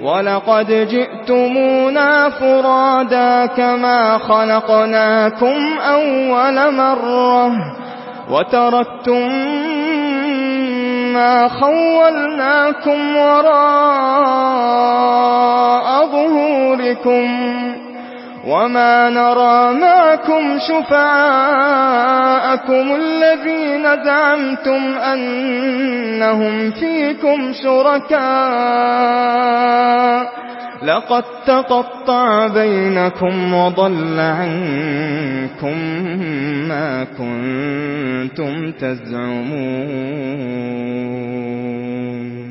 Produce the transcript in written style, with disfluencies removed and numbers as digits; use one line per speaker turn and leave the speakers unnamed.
وَلَقَدْ جِئْتُمُونَا فُرَادَىٰ كَمَا خَلَقْنَاكُمْ أَوَّلَ مَرَّةٍ وَتَرَكْتُم مَّا خَوَّلْنَاكُمْ وَرَاءَ ظُهُورِكُمْ وَمَا نَرَىٰ مَعَكُمْ شُفَعَاءَكُمُ الَّذِينَ زَعَمْتُمْ أَنَّهُمْ فِيكُمْ شُرَكَاءُ لَقَد تَّقَطَّعَ بَيْنَكُمْ وَضَلَّ عَنكُم مَّا كُنتُمْ تَزْعُمُونَ